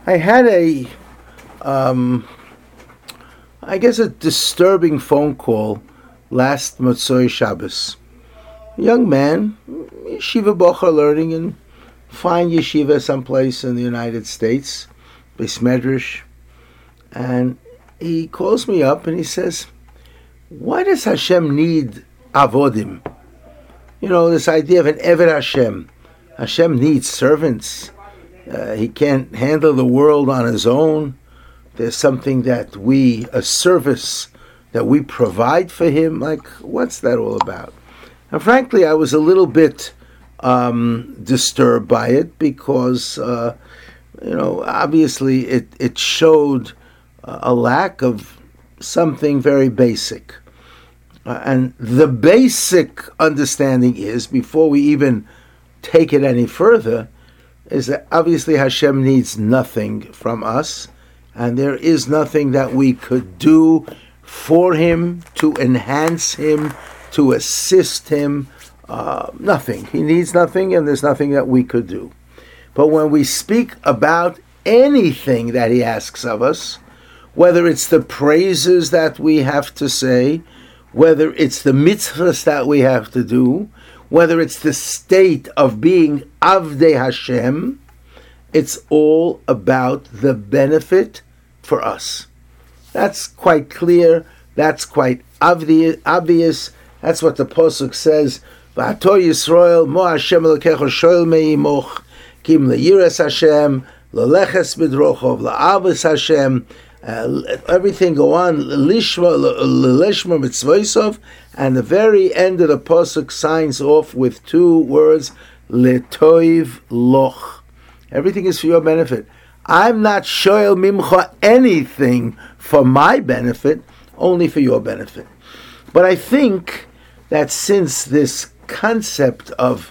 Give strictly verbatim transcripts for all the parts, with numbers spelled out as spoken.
I had a, um, I guess, a disturbing phone call last Motzoi Shabbos. A young man, yeshiva bocher, learning in fine yeshiva someplace in the United States, Beis Medrash, and he calls me up and he says, "Why does Hashem need avodim? You know, this idea of an Eved Hashem. Hashem needs servants. Uh, he can't handle the world on his own. There's something that we, a service that we provide for him. Like, what's that all about?" And frankly, I was a little bit um, disturbed by it because, uh, you know, obviously it, it showed a lack of something very basic. Uh, and the basic understanding is, before we even take it any further, is that obviously Hashem needs nothing from us, and there is nothing that we could do for him, to enhance him, to assist him, uh, nothing. He needs nothing, and there's nothing that we could do. But when we speak about anything that he asks of us, whether it's the praises that we have to say, whether it's the mitzvahs that we have to do, whether it's the state of being Avdei Hashem, it's all about the benefit for us. That's quite clear. That's quite obvious. That's what the Pasuk says. V'ato Yisrael mo Hashem Elokecho shoel me'imoch kim leyiras Hashem leleches b'drochov la'avos Hashem. Uh, everything go on, lishma lishma mitzvosov, and the very end of the pasuk signs off with two words, letoiv loch. Everything is for your benefit. I'm not shoel mimcha anything for my benefit, only for your benefit. But I think that since this concept of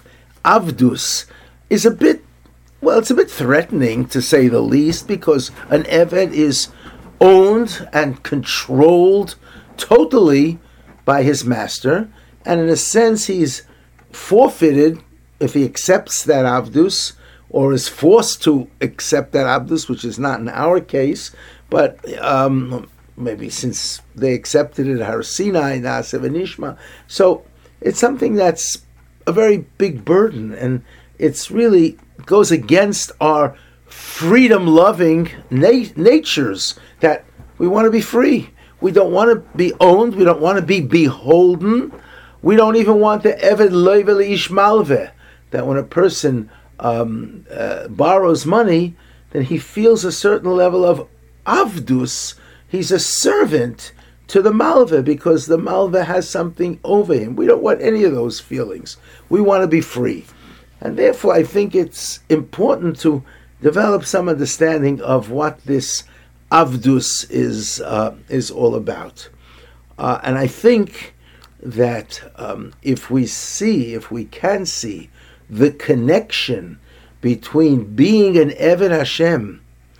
avdus is a bit, well, it's a bit threatening to say the least, because an eved is owned and controlled totally by his master, and in a sense he's forfeited if he accepts that avdus, or is forced to accept that avdus, which is not in our case, but um, maybe since they accepted it at Har Sinai, Na'aseh V'nishma. So it's something that's a very big burden, and it's really goes against our freedom-loving na- natures, that we want to be free. We don't want to be owned. We don't want to be beholden. We don't even want the Eved Loivel Ish Malveh, that when a person um, uh, borrows money, then he feels a certain level of avdus. He's a servant to the Malveh because the Malveh has something over him. We don't want any of those feelings. We want to be free. And therefore, I think it's important to develop some understanding of what this avdus is uh, is all about. Uh, and I think that um, if we see, if we can see the connection between being an Eved Hashem,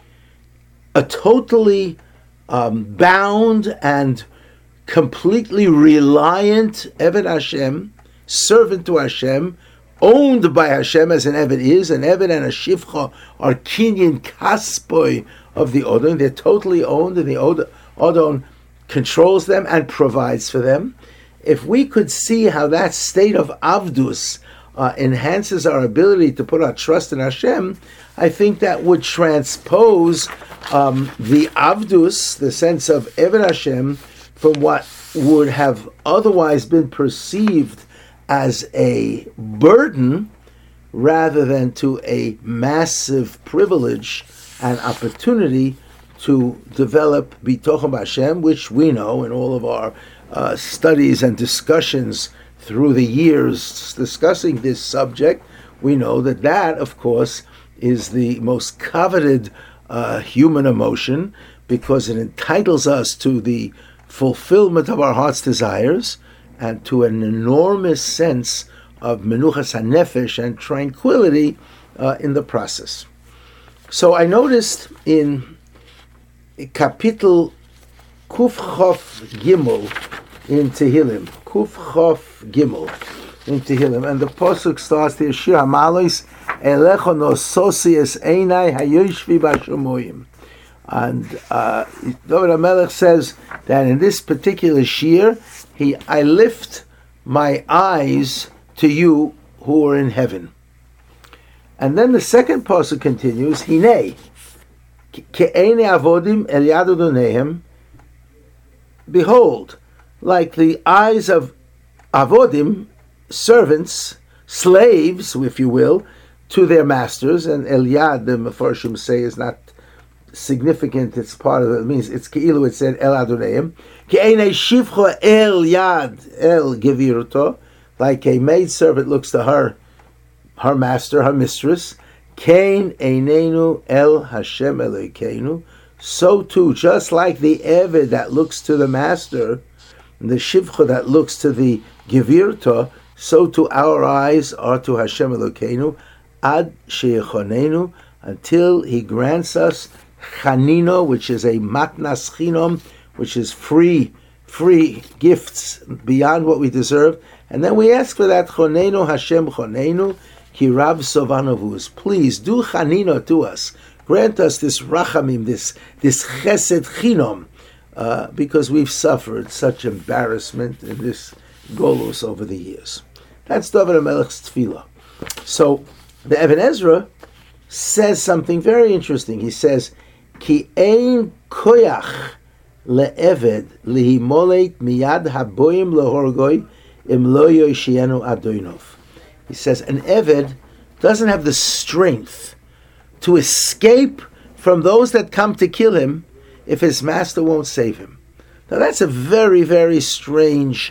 a totally um, bound and completely reliant Eved Hashem, servant to Hashem, owned by Hashem as an Eved is. An Eved and a Shivcha are kinyan kaspoi of the Odon. They're totally owned, and the Odon controls them and provides for them. If we could see how that state of Avdus uh, enhances our ability to put our trust in Hashem, I think that would transpose um, the Avdus, the sense of Eved Hashem, from what would have otherwise been perceived as a burden, rather than to a massive privilege and opportunity to develop Bitochim Hashem, which we know in all of our uh, studies and discussions through the years discussing this subject, we know that that, of course, is the most coveted uh, human emotion, because it entitles us to the fulfillment of our heart's desires and to an enormous sense of menuchas hanefesh and tranquility uh, in the process. So I noticed in Kapitel Kuf Chof Gimel in Tehillim, Kuf Chof Gimel in Tehillim, and the pasuk starts there, Shir Hamalos Elecho nososies einai hayoshvi bashamoyim. And uh, David HaMelech says that in this particular shir, he, I lift my eyes to you who are in heaven. And then the second pasuk continues, Hinei, ke'ene avodim el yad adonehem, behold, like the eyes of avodim, servants, slaves, if you will, to their masters, and el yad, the Mefarshim say, is not significant, it's part of it, it means it's keilu, it said el adoneim, ke'enei shivcha el yad el gevirto, like a maid servant looks to her, her master, her mistress, kein einenu el Hashem Elokeinu, so too, just like the eved that looks to the master, and the shivcha that looks to the gevirto, so too our eyes are to Hashem Elokeinu, ad sheyechonenu, until He grants us chanino, which is a matnas chinom, which is free, free gifts beyond what we deserve. And then we ask for that chonenu Hashem chonenu, ki rav sovanavus. Please do chanino to us. Grant us this rachamim, this this chesed chinom, uh, because we've suffered such embarrassment in this golus over the years. That's David HaMelech's tefillah. So the Even Ezra says something very interesting. He says, Ki ein koyach le'eved lihimolet miyad haboyim lehorgoi im lo yoshienu adoinov. He says, an eved doesn't have the strength to escape from those that come to kill him if his master won't save him. Now that's a very, very strange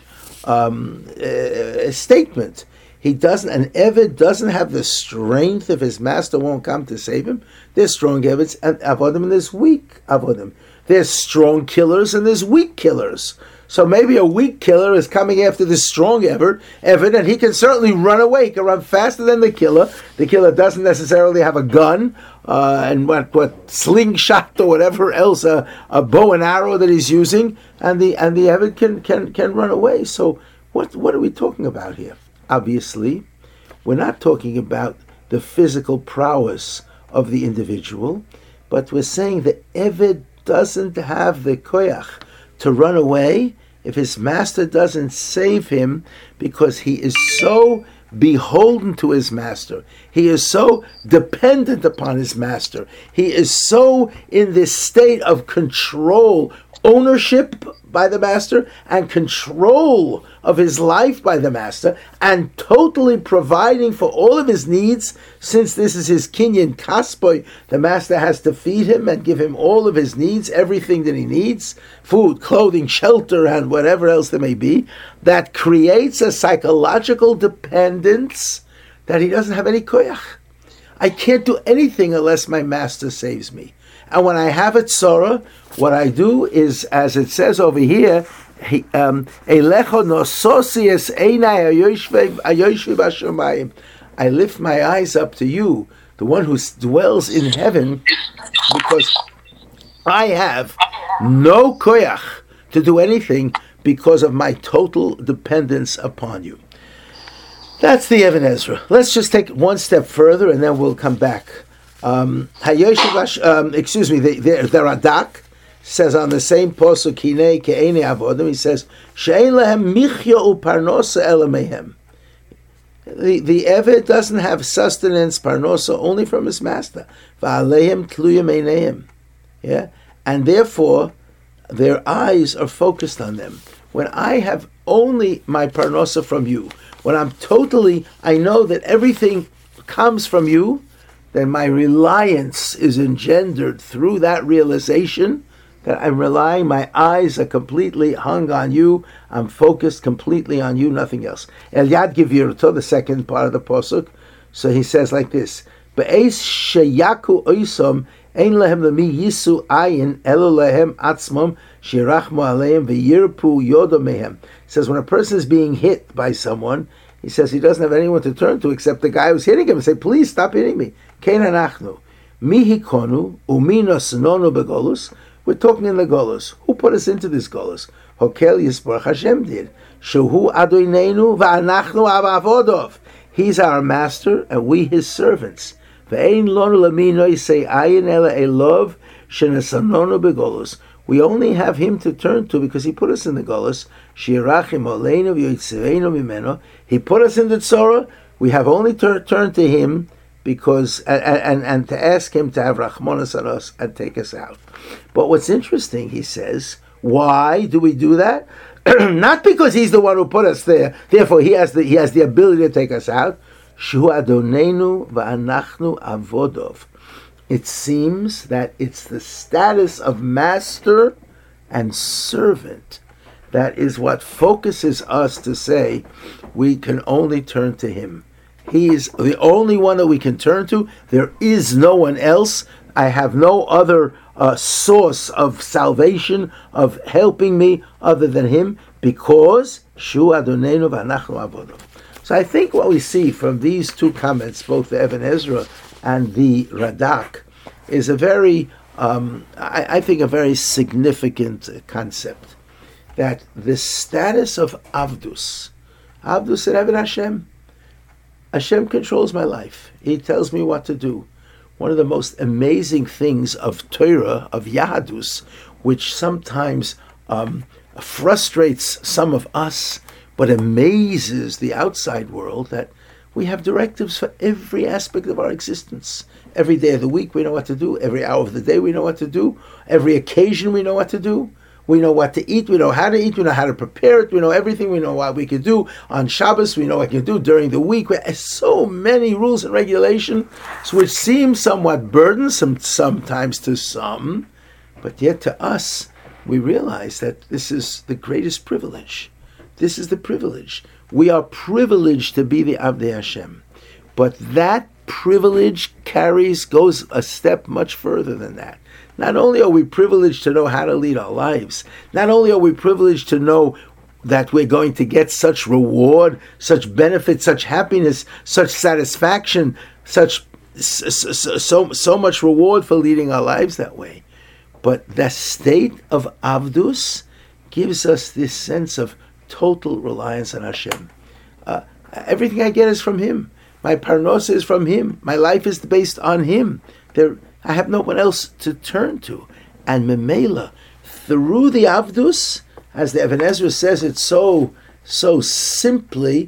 um, uh, statement. He doesn't, an eved doesn't have the strength if his master won't come to save him. There's strong eveds and avodim, and there's weak avodim. There's strong killers and there's weak killers. So maybe a weak killer is coming after this strong eved, eved, and he can certainly run away. He can run faster than the killer. The killer doesn't necessarily have a gun uh, and what, what slingshot or whatever else, a, a bow and arrow that he's using, and the and the eved can can can run away. So what what are we talking about here? Obviously, we're not talking about the physical prowess of the individual, but we're saying the eved doesn't have the koyach to run away if his master doesn't save him, because he is so beholden to his master. He is so dependent upon his master. He is so in this state of control, ownership by the master, and control of his life by the master, and totally providing for all of his needs. Since this is his kinyan kaspoy, the master has to feed him and give him all of his needs, everything that he needs, food, clothing, shelter, and whatever else there may be. That creates a psychological dependence that he doesn't have any koyach. I can't do anything unless my master saves me. And when I have a tzara, what I do is, as it says over here, um, I lift my eyes up to you, the one who dwells in heaven, because I have no koyach to do anything because of my total dependence upon you. That's the Even Ezra. Let's just take one step further and then we'll come back. Um, um, excuse me, the, the, the Radak says on the same posuk, Hinei ke'ene avodim, he says, She'ein lehem michya u'parnosa elamehem. The the eved doesn't have sustenance, parnosa, only from his master. Va'alehem tluyim einehem. Yeah? And therefore, their eyes are focused on them. When I have only my parnosa from you, when I'm totally, I know that everything comes from you, then my reliance is engendered through that realization that I'm relying, my eyes are completely hung on you, I'm focused completely on you, nothing else. El Yad Gevirto, the second part of the Pasuk, so he says like this, Be'ez sheyaku oisom ein lehem lemi yisu ayin elo lehem atzmom shirachmu aleim v'yirpu yodo mehem. He says when a person is being hit by someone, he says he doesn't have anyone to turn to except the guy who's hitting him and say, please stop hitting me. Kein anachnu. Mi hikonu umi nosnonu begolus. We're talking in the golus. Who put us into this golus? Hokel Yisborach Hashem did. Shehu Adoinenu va'anachnu avavodov. He's our master, and we his servants. We only have him to turn to because he put us in the Golus. He put us in the Tzorah. We have only to turn to him because and, and, and to ask him to have Rachmanas on us and take us out. But what's interesting, he says, why do we do that? Not because he's the one who put us there. Therefore, he has the he has the ability to take us out. Shu Adonenu va'anachnu avodov. It seems that it's the status of master and servant that is what focuses us to say we can only turn to him. He is the only one that we can turn to. There is no one else. I have no other uh, source of salvation, of helping me other than him, because Shu Adonenu v'anachnu avodov. So I think what we see from these two comments, both the Even Ezra and the Radak, is a very, um, I, I think, a very significant concept. That the status of Avdus, Avdus and Eved Hashem, Hashem controls my life. He tells me what to do. One of the most amazing things of Torah, of Yahadus, which sometimes um, frustrates some of us, but amazes the outside world, that we have directives for every aspect of our existence. Every day of the week we know what to do. Every hour of the day we know what to do. Every occasion we know what to do. We know what to eat. We know how to eat. We know how to prepare it. We know everything. We know what we can do on Shabbos. We know what we can do during the week. There's so many rules and regulations which seem somewhat burdensome sometimes to some, but yet to us we realize that this is the greatest privilege. This is the privilege. We are privileged to be the Avdei Hashem. But that privilege carries, goes a step much further than that. Not only are we privileged to know how to lead our lives, not only are we privileged to know that we're going to get such reward, such benefit, such happiness, such satisfaction, such so, so, so much reward for leading our lives that way, but the state of Avdus gives us this sense of total reliance on Hashem. Uh, everything I get is from Him. My parnosa is from Him. My life is based on Him. There, I have no one else to turn to. And Memela, through the Avdus, as the Even Ezra says it so so simply,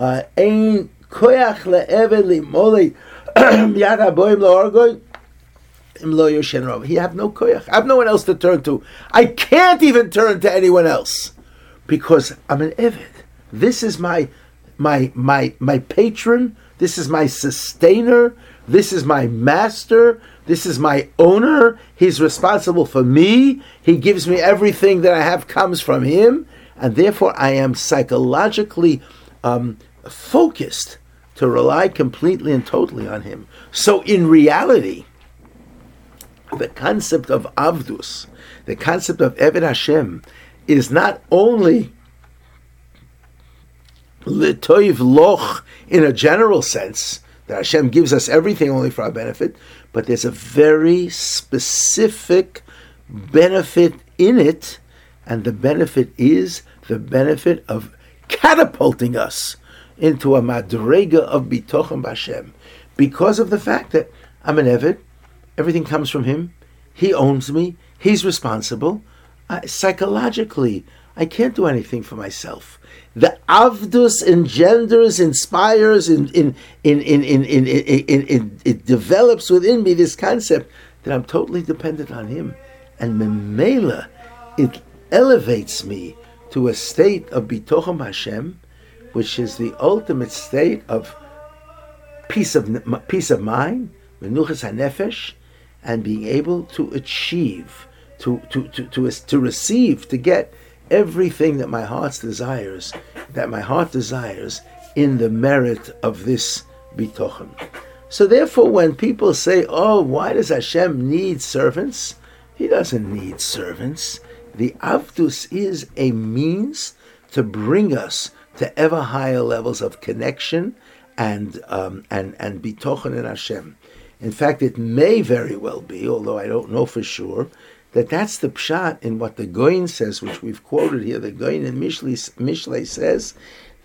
Ein koyach le'eved limolei yad haboim lo'orgoy im lo yoshen rov. He have no koyach. I have no one else to turn to. I can't even turn to anyone else because I'm an eved. This is my my my my patron. This is my sustainer. This is my master. This is my owner. He's responsible for me. He gives me everything that I have comes from him. And therefore I am psychologically um, focused to rely completely and totally on him. So in reality, the concept of Avdus, the concept of Eved Hashem, is not only L'toiv loch in a general sense, that Hashem gives us everything only for our benefit, but there's a very specific benefit in it, and the benefit is the benefit of catapulting us into a madrega of bitochen b'Hashem, because of the fact that I'm an Eved, everything comes from Him, He owns me, He's responsible. I, psychologically, I can't do anything for myself. The Avdus engenders, inspires, in, in, in, in, in, in, in, in, in, it develops within me this concept that I'm totally dependent on Him. And Memela, it elevates me to a state of Bitochen Hashem, which is the ultimate state of peace of peace of mind, Menuchas HaNefesh, and being able to achieve, to to to to, to receive, to get everything that my heart desires, that my heart desires in the merit of this bitochen. So therefore, when people say, oh, why does Hashem need servants? He doesn't need servants. The Avdus is a means to bring us to ever higher levels of connection and um, and, and bitochen in Hashem. In fact, it may very well be, although I don't know for sure, that that's the pshat in what the Goyin says, which we've quoted here. The Goyin in Mishlei, Mishlei says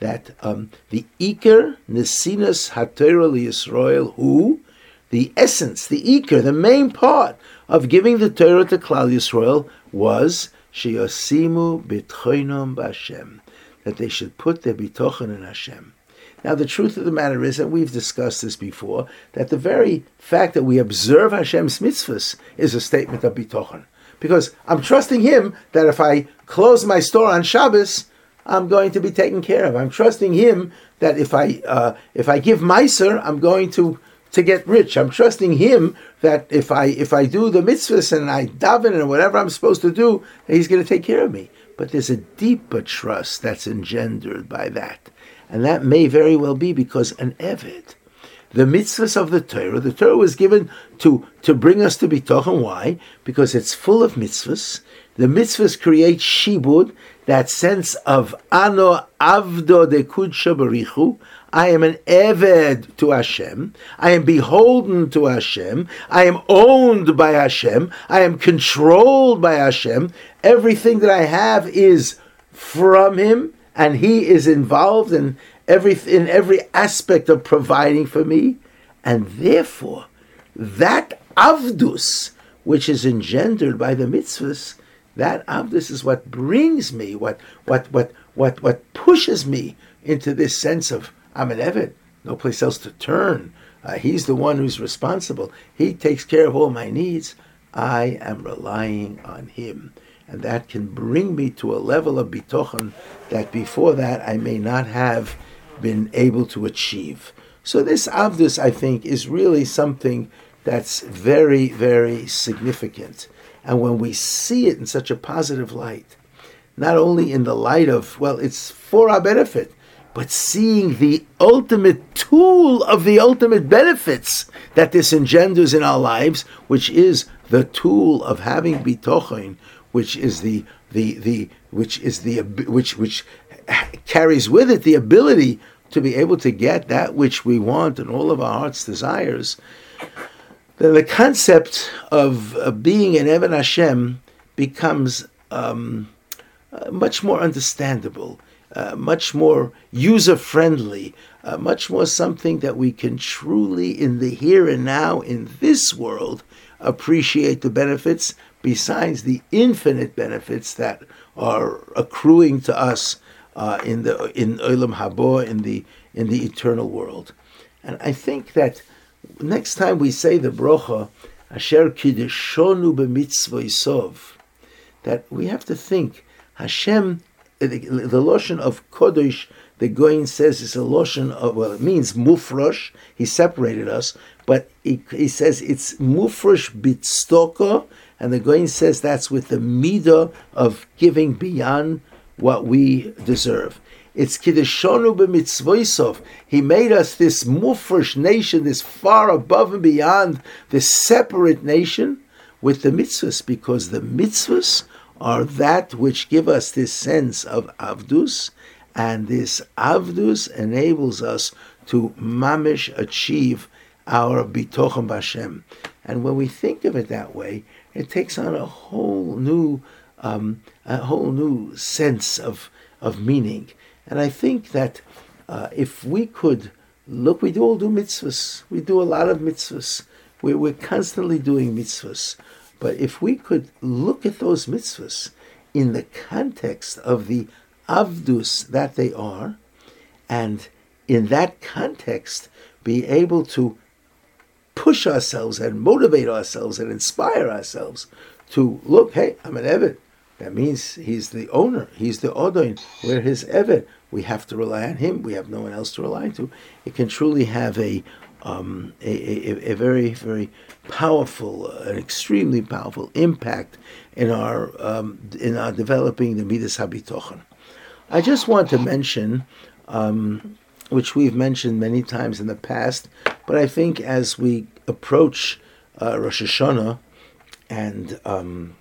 that um, the Iker Nesinas HaTorah LiYisrael, who, the essence, the Iker, the main part of giving the Torah to Klal Yisrael was Sheyosimu B'tchoinom B'Hashem, that they should put their bitochen in Hashem. Now, the truth of the matter is, and we've discussed this before, that the very fact that we observe Hashem's mitzvahs is a statement of bitochen. Because I'm trusting Him that if I close my store on Shabbos, I'm going to be taken care of. I'm trusting Him that if I uh, if I give Meiser, I'm going to, to get rich. I'm trusting Him that if I if I do the mitzvahs and I daven and whatever I'm supposed to do, He's going to take care of me. But there's a deeper trust that's engendered by that. And that may very well be because an Eved, the mitzvahs of the Torah, the Torah was given to, to bring us to bitochen. Why? Because it's full of mitzvahs. The mitzvahs create shibud, that sense of ano avdo de kudsha barichu. I am an Eved to Hashem. I am beholden to Hashem. I am owned by Hashem. I am controlled by Hashem. Everything that I have is from Him, and He is involved in every in every aspect of providing for me. And therefore, that avdus, which is engendered by the mitzvahs, that avdus is what brings me, what what what what what pushes me into this sense of I'm an Eved, no place else to turn. Uh, he's the one who's responsible. He takes care of all my needs. I am relying on Him. And that can bring me to a level of bitochen that before that I may not have been able to achieve. So this avdus, I think, is really something that's very, very significant. And when we see it in such a positive light, not only in the light of, well, it's for our benefit, but seeing the ultimate tool of the ultimate benefits that this engenders in our lives, which is the tool of having bitochen, which is the the the which is the which which carries with it the ability to be able to get that which we want and all of our heart's desires. Then the concept of uh, being an Eved Hashem becomes um, uh, much more understandable, uh, much more user-friendly, uh, much more something that we can truly, in the here and now, in this world, appreciate the benefits, besides the infinite benefits that are accruing to us uh, in the in Olam Haba, in the in the eternal world. And I think that next time we say the brocha Asher Kiddushonu b'mitzvah Yisov, that we have to think Hashem, the, the loshon of Kodesh, the Goyin says is a loshon of, well, it means mufrosh. He separated us, but he, he says it's mufrosh bitstoko. And the Goyin says that's with the midah of giving beyond what we deserve. It's Kiddushonu b'mitzvoisov. He made us this mufresh nation, this far above and beyond, this separate nation with the mitzvahs, because the mitzvahs are that which give us this sense of avdus, and this avdus enables us to mamish achieve our bitochen b'Hashem. And when we think of it that way, it takes on a whole new, um, a whole new sense of of meaning. And I think that uh, if we could look, we do all do mitzvahs. We do a lot of mitzvahs. We're, we're constantly doing mitzvahs. But if we could look at those mitzvahs in the context of the avdus that they are, and in that context be able to push ourselves and motivate ourselves and inspire ourselves to look, hey, I'm an Eved. That means he's the owner. He's the Odoin. We're his Eved. We have to rely on him. We have no one else to rely to. It can truly have a um, a, a, a very, very powerful, uh, an extremely powerful impact in our um, in our developing the Midas HaBitochen. I just want to mention, um, which we've mentioned many times in the past, but I think as we approach uh, Rosh Hashanah, and um,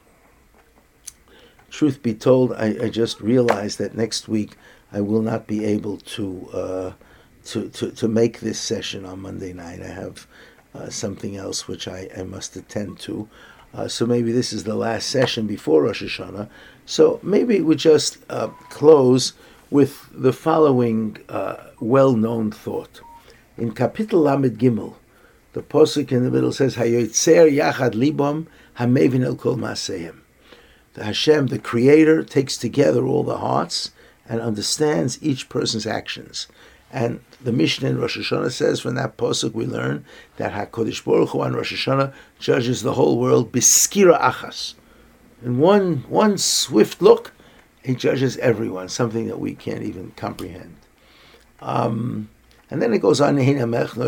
truth be told, I, I just realized that next week I will not be able to uh, to, to to make this session on Monday night. I have uh, something else which I, I must attend to. Uh, so maybe this is the last session before Rosh Hashanah. So maybe we just uh, close with the following uh, well-known thought. In Kapitel Lamed Gimel, the Posuk in the middle says, Hayotzer Yachad Libam Hamevin El Kol Maaseim. The Hashem, the Creator, takes together all the hearts and understands each person's actions. And the Mishnah in Rosh Hashanah says, from that Posuk we learn that HaKadosh Baruch Hu on Rosh Hashanah judges the whole world biskira achas. In one, one swift look, he judges everyone, something that we can't even comprehend. Um, and then it goes on, you know,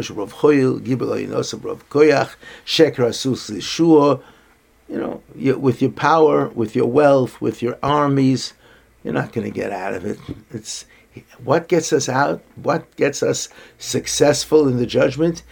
you, with your power, with your wealth, with your armies, you're not going to get out of it. It's what gets us out, what gets us successful in the judgment.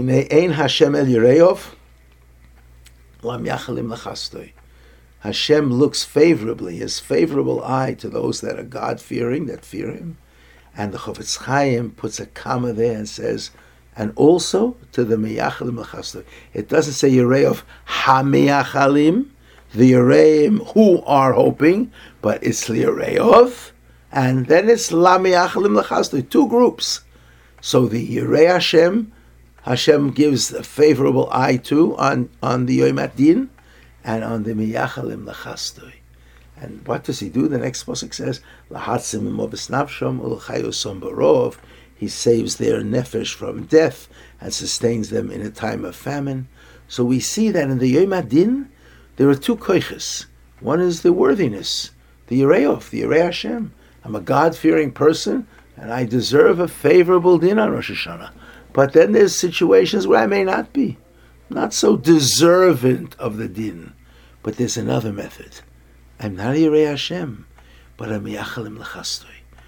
Hashem looks favorably, his favorable eye to those that are God-fearing, that fear him. And the Chofetz Chaim puts a comma there and says, and also to the Meyachalim L'chastoy. It doesn't say Yirei of Ha-Meyachalim, the Yireim who are hoping, but it's Yirei of, and then it's La Meyachalim L'chastoy, two groups. So the Yirei Hashem, Hashem gives a favorable eye to on, on the Yom Adin, and on the Meyachalim L'chastoy. And what does he do? The next pasuk says, Lahatzim imobes nafsham ulchayosom barov. He saves their nefesh from death and sustains them in a time of famine. So we see that in the Yom Adin, there are two koiches. One is the worthiness, the Yireov, the Yirei Hashem. I'm a God-fearing person, and I deserve a favorable din on Rosh Hashanah. But then there's situations where I may not be, not so deserving of the din. But there's another method. I'm not a Yirei Hashem, but I'm Meyachalim L'chastoy.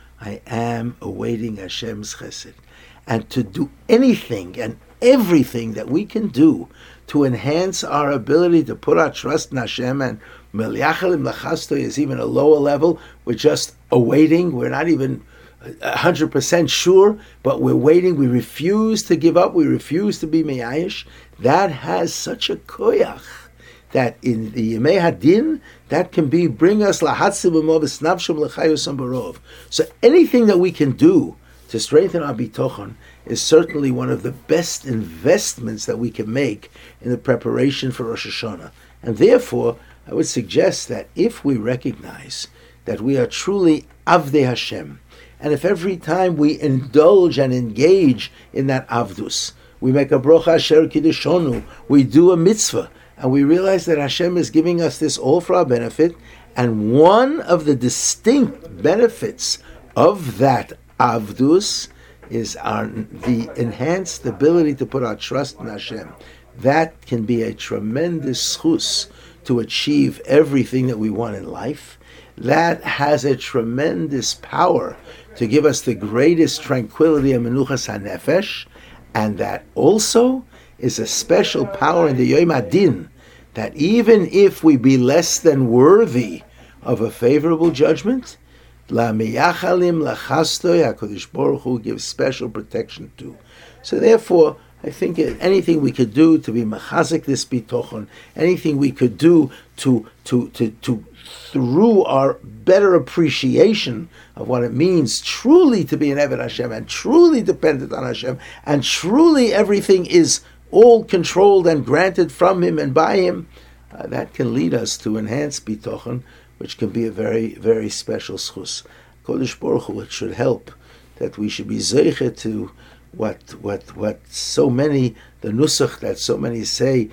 I am awaiting Hashem's chesed. And to do anything and everything that we can do to enhance our ability to put our trust in Hashem, and Meyachalim L'chastoy is even a lower level. We're just awaiting. We're not even one hundred percent sure, but we're waiting. We refuse to give up. We refuse to be meyayish. That has such a koyach that in the Yemei Hadin, that can be bring us lahatzim b'mobes nafsham l'chayosam barov. So anything that we can do to strengthen our bitochon is certainly one of the best investments that we can make in the preparation for Rosh Hashanah. And therefore, I would suggest that if we recognize that we are truly Avdei Hashem, and if every time we indulge and engage in that Avdus, we make a brocha asher kiddushonu, we do a mitzvah, and we realize that Hashem is giving us this all for our benefit, and one of the distinct benefits of that Avdus is our the enhanced ability to put our trust in Hashem. That can be a tremendous schus to achieve everything that we want in life. That has a tremendous power to give us the greatest tranquility and menuchas hanefesh, and that also is a special power in the Yom Adin, that even if we be less than worthy of a favorable judgment, La Meyachalim L'chastoy, HaKadosh Baruch Hu gives special protection to. So therefore, I think anything we could do to be machazik this bitochon, anything we could do to to to to through our better appreciation of what it means truly to be an Eved Hashem and truly dependent on Hashem, and truly everything is all controlled and granted from Him and by Him, uh, that can lead us to enhanced bitochon, which can be a very, very special schus. Kodesh Baruch Hu, it should help that we should be zeiche to what what what so many, the nusach that so many say,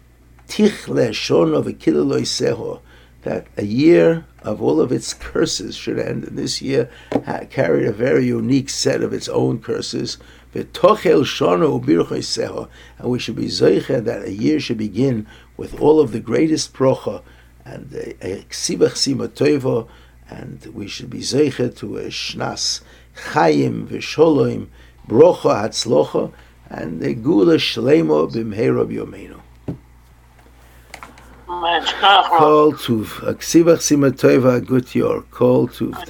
tich le'shon v'kilel lo yiseho, that a year of all of its curses should end, and this year ha- carried a very unique set of its own curses. V'tochel shono u'bircho yiseho, and we should be zeiche that a year should begin with all of the greatest brocha and a ksibach simotoivo, and we should be zeiche to a shnas chayim v'sholoim, brocha hatzlocha, and the gula shlemo b'mheira b'yomeinu. Kol tuv, ksibach simotoivo, gut yor, kol tuv.